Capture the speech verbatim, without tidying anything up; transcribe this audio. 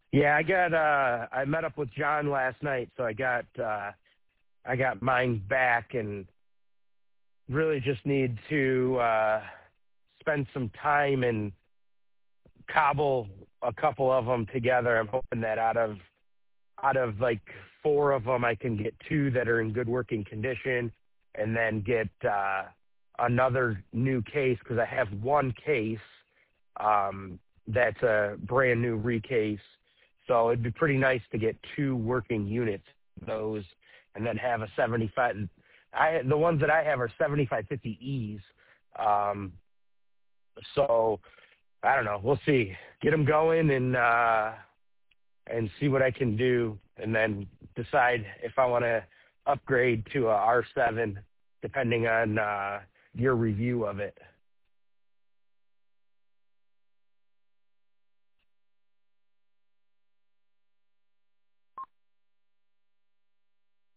Yeah, I got uh I met up with John last night, so I got uh I got mine back and really just need to uh spend some time and cobble a couple of them together. I'm hoping that out of out of like four of them I can get two that are in good working condition and then get uh another new case because I have one case um that's a brand new recase. So it'd be pretty nice to get two working units of those and then have a seventy-five. I the ones that I have are seventy-five fifty E's. Um, so I don't know. We'll see. Get them going and uh, and see what I can do, and then decide if I want to upgrade to a R seven, depending on uh, your review of it.